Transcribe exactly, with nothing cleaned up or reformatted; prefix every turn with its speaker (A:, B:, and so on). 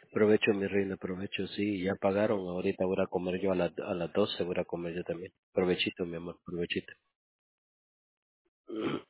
A: Provecho, mi reina, provecho, sí, ya pagaron. Ahorita voy a comer yo a, las a las doce, voy a comer yo también. Provechito, mi amor, provechito.